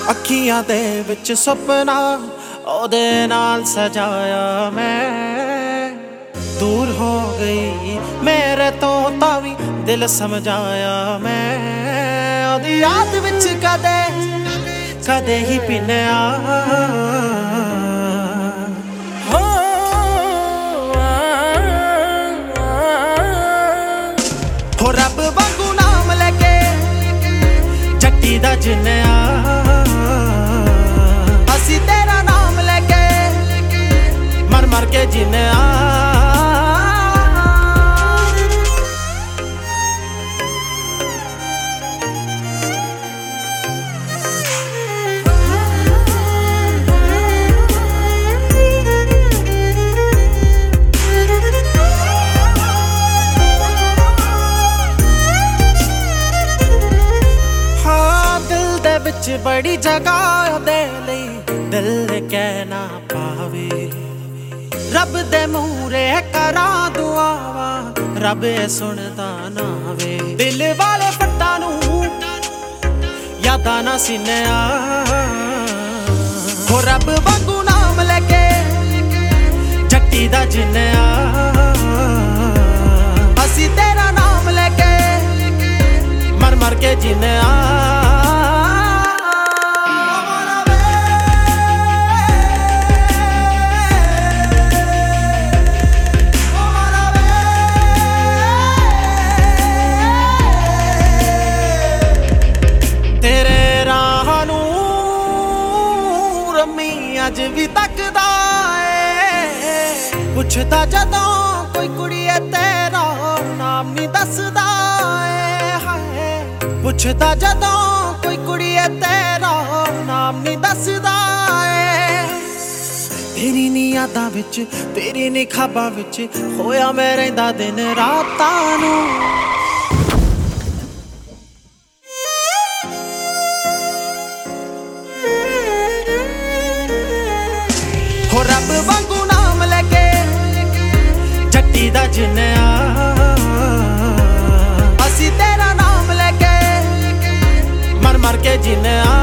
ਅੱਖੀਆਂ ਦੇ ਵਿੱਚ ਸੁਪਨਾ ਉਹਦੇ ਨਾਲ ਸਜਾਇਆ ਮੈਂ। ਦੂਰ ਹੋ ਗਈ ਮੇਰੇ ਤੋਂ ਤਾਂ ਵੀ ਦਿਲ ਸਮਝਾਇਆ ਮੈਂ। ਉਹਦੀ ਯਾਦ ਵਿੱਚ ਕਦੇ ਕਦੇ ਹੀ ਪਿੰਨਿਆ ਹੋ ਰੱਬ ਵਾਂਗੂ ਨਾਮ ਲੈ ਕੇ ਜੱਟੀ ਦਾ ਜਿੰਨਿਆ। ਅਸੀਂ ਤੇਰਾ ਨਾਮ ਲੈ ਕੇ ਮਰ ਮਰ ਕੇ ਜਿੰਨਿਆ। ਵਿੱਚ ਬੜੀ ਜਗ੍ਹਾ ਦੇ ਲਈ ਦਿਲ ਕਹਿ ਨਾ ਪਾਵੇ। ਰੱਬ ਦੇ ਮੂਹਰੇ ਕਰਾਂ ਦੁਆਵਾਂ ਰੱਬ ਸੁਣਦਾ ਨਾ ਵੇ। ਦਿਲ ਵਾਲੇ ਫੱਟਾਂ ਨੂੰ ਯਾਦਾਂ ਨਾ ਸੀਨਿਆ। ਹੋ ਰੱਬ ਵਾਂਗੂ ਨਾਮ ਲੈ ਕੇ ਜੱਟੀ ਦਾ ਜਿੰਨਿਆ। ਅਸੀਂ ਤੇਰਾ ਨਾਮ ਲੈ ਕੇ ਮਰ ਮਰ ਕੇ ਜਿੰਨਿਆ। ਅੱਜ ਵੀ ਤੱਕਦਾ ਏ ਪੁੱਛਦਾ ਜਦੋਂ ਕੋਈ ਕੁੜੀ ਤੇਰਾ ਨਾਮ ਨਹੀਂ ਦੱਸਦਾ ਏ। ਹਾਏ ਪੁੱਛਦਾ ਜਦੋਂ ਕੋਈ ਕੁੜੀ ਤੇਰਾ ਨਾਮ ਨਹੀਂ ਦੱਸਦਾ ਏ। ਤੇਰੀ ਨੀ ਯਾਦਾਂ ਵਿੱਚ ਤੇਰੀ ਨੀ ਖਾਬਾਂ ਵਿੱਚ ਹੋਇਆ ਮੈਂ ਰਹਿੰਦਾ ਦਿਨ ਰਾਤਾਂ ਨੂੰ। ਹੋ ਰੱਬ ਵਾਂਗੂ ਨਾਮ ਲੈ ਕੇ ਜੱਟੀ ਦਾ ਜਿੰਨਿਆ। ਅਸੀਂ ਤੇਰਾ ਨਾਮ ਲੈ ਕੇ ਮਰ ਮਰ ਕੇ ਜਿੰਨਿਆ।